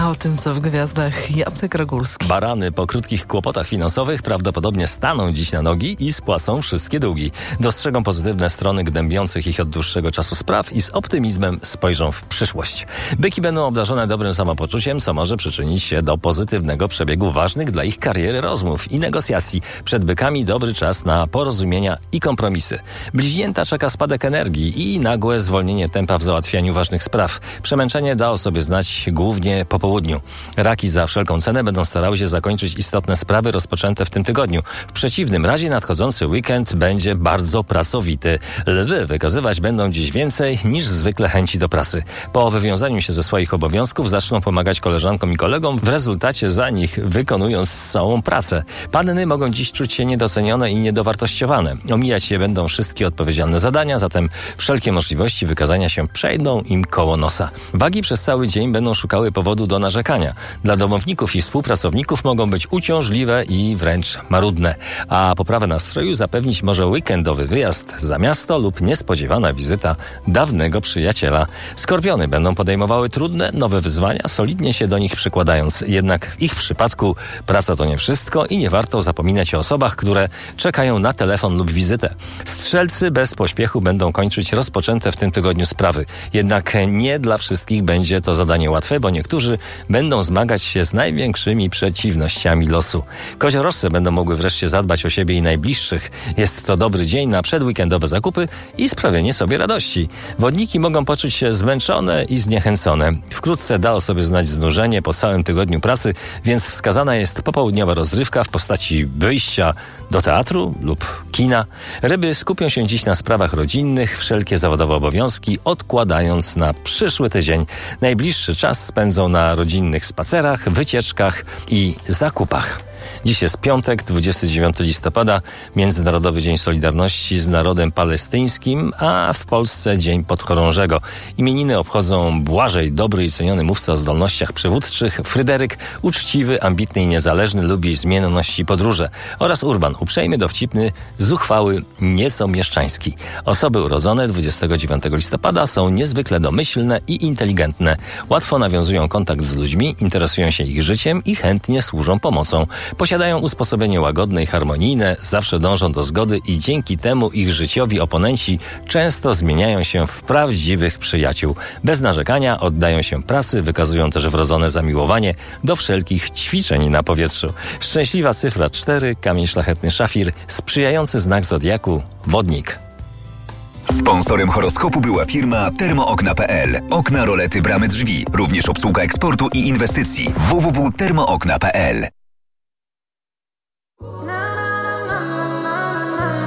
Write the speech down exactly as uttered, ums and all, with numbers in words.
A o tym, co w gwiazdach, Jacek Rogulski. Barany po krótkich kłopotach finansowych prawdopodobnie staną dziś na nogi i spłacą wszystkie długi. Dostrzegą pozytywne strony gnębiących ich od dłuższego czasu spraw i z optymizmem spojrzą w przyszłość. Byki będą obdarzone dobrym samopoczuciem, co może przyczynić się do pozytywnego przebiegu ważnych dla ich kariery rozmów i negocjacji. Przed bykami dobry czas na porozumienia i kompromisy. Bliźnięta czeka spadek energii i nagłe zwolnienie tempa w załatwianiu ważnych spraw. Przemęczenie da o sobie znać głównie po południu. Raki za wszelką cenę będą starały się zakończyć istotne sprawy rozpoczęte w tym tygodniu. W przeciwnym razie nadchodzący weekend będzie bardzo pracowity. Lwy wykazywać będą dziś więcej niż zwykle chęci do pracy. Po wywiązaniu się ze swoich obowiązków zaczną pomagać koleżankom i kolegom, w rezultacie za nich wykonując całą pracę. Panny mogą dziś czuć się niedocenione i niedowartościowane. Omijać je będą wszystkie odpowiedzialne zadania, zatem wszelkie możliwości wykazania się przejdą im koło nosa. Wagi przez cały dzień będą szukały powodu do narzekania. Dla domowników i współpracowników mogą być uciążliwe i wręcz marudne. A poprawę nastroju zapewnić może weekendowy wyjazd za miasto lub niespodziewana wizyta dawnego przyjaciela. Skorpiony będą podejmowały trudne, nowe wyzwania, solidnie się do nich przykładając. Jednak w ich przypadku praca to nie wszystko i nie warto zapominać o osobach, które czekają na telefon lub wizytę. Strzelcy bez pośpiechu będą kończyć rozpoczęte w tym tygodniu sprawy. Jednak nie dla wszystkich będzie to zadanie łatwe, bo niektórzy będą zmagać się z największymi przeciwnościami losu. Koziorożce będą mogły wreszcie zadbać o siebie i najbliższych. Jest to dobry dzień na przedweekendowe zakupy i sprawienie sobie radości. Wodniki mogą poczuć się zmęczone i zniechęcone. Wkrótce da o sobie znać znużenie po całym tygodniu pracy, więc wskazana jest popołudniowa rozrywka w postaci wyjścia do teatru lub kina. Ryby skupią się dziś na sprawach rodzinnych, wszelkie zawodowe obowiązki odkładając na przyszły tydzień. Najbliższy czas spędzą na rodzinnych spacerach, wycieczkach i zakupach. Dziś jest piątek, dwudziestego dziewiątego listopada, Międzynarodowy Dzień Solidarności z Narodem Palestyńskim, a w Polsce Dzień Podchorążego. Imieniny obchodzą Błażej, dobry i ceniony mówca o zdolnościach przywódczych, Fryderyk, uczciwy, ambitny i niezależny, lubi zmienność i podróże, oraz Urban, uprzejmy, dowcipny, zuchwały, nieco mieszczański. Osoby urodzone dwudziestego dziewiątego listopada są niezwykle domyślne i inteligentne. Łatwo nawiązują kontakt z ludźmi, interesują się ich życiem i chętnie służą pomocą. Posiadają usposobienie łagodne i harmonijne, zawsze dążą do zgody i dzięki temu ich życiowi oponenci często zmieniają się w prawdziwych przyjaciół. Bez narzekania oddają się pracy, wykazują też wrodzone zamiłowanie do wszelkich ćwiczeń na powietrzu. Szczęśliwa cyfra cztery, kamień szlachetny szafir, sprzyjający znak zodiaku wodnik. Sponsorem horoskopu była firma termookna kropka p l. Okna, rolety, bramy, drzwi. Również obsługa eksportu i inwestycji. w w w kropka termookna kropka p l